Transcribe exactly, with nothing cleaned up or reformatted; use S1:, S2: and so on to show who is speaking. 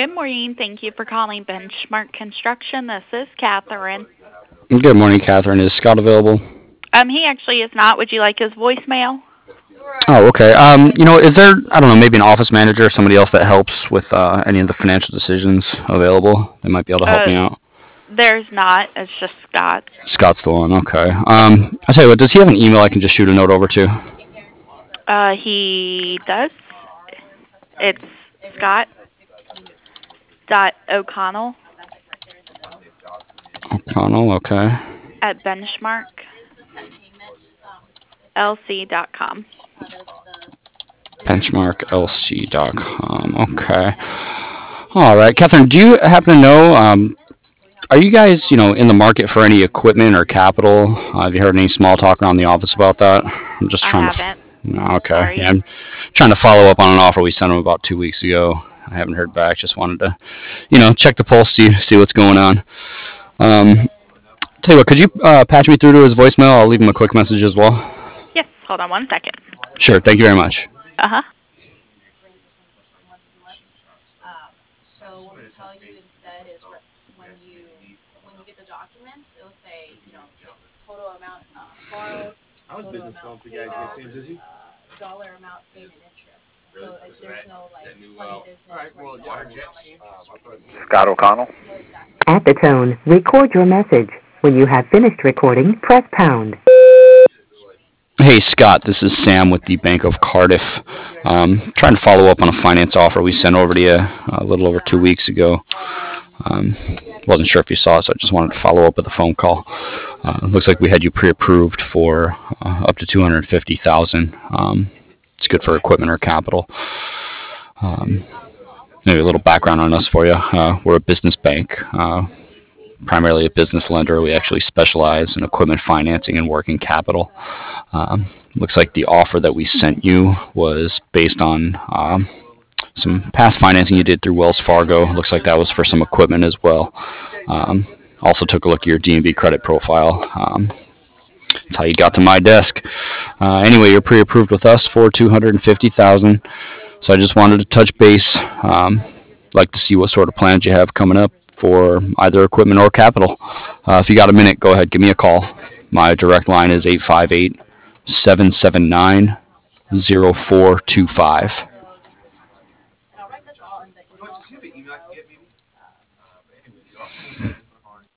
S1: Good morning. Thank you for calling Benchmark Construction. This is Catherine.
S2: Good morning, Catherine. Is Scott available?
S1: Um, he actually is not. Would you like his voicemail?
S2: Oh, okay. Um, you know, is there, I don't know, maybe an office manager or somebody else that helps with uh, any of the financial decisions available? They might be able to help
S1: Uh,
S2: me out.
S1: there's not. It's just Scott.
S2: Scott's the one. Okay. Um, I tell you what, does he have an email I can just shoot a note over to?
S1: Uh, he does. It's Scott dot O'Connell
S2: O'Connell. Okay.
S1: at benchmark l c dot com.
S2: benchmark l c dot com. Okay. All right, Catherine. Do you happen to know? Um, are you guys, you know, in the market for any equipment or capital? Uh, have you heard any small talk around the office about that? I'm just
S1: I
S2: trying to.
S1: haven't.
S2: No, okay.
S1: Sorry.
S2: Yeah, I'm trying to follow up on an offer we sent them about two weeks ago. I haven't heard back. Just wanted to, you know, check the pulse, see see what's going on. Um, tell you what, could you uh, patch me through to his voicemail? I'll leave him a quick message as well.
S1: Yes. Hold on one second.
S2: Sure. Thank you very much.
S1: Uh huh.
S3: Scott O'Connell.
S4: At the tone, record your message. When you have finished recording, press pound.
S2: Hey, Scott, this is Sam with the Bank of Cardiff. Um, trying to follow up on a finance offer we sent over to you a little over two weeks ago. Um, wasn't sure if you saw it, so I just wanted to follow up with a phone call. Uh, looks like we had you pre-approved for uh, up to two hundred fifty thousand dollars. Um, it's good for equipment or capital. Um, maybe a little background on us for you. Uh, we're a business bank. Uh, primarily a business lender. We actually specialize in equipment financing and working capital. Um, looks like the offer that we sent you was based on um, some past financing you did through Wells Fargo. Looks like that was for some equipment as well. Um, also took a look at your D and B credit profile. Um, that's how you got to my desk. Uh, anyway, you're pre-approved with us for two hundred fifty thousand dollars. So I just wanted to touch base. Um, like to see what sort of plans you have coming up for either equipment or capital. Uh, if you got a minute, go ahead, give me a call. My direct line is eight five eight, seven seven nine, zero four two five.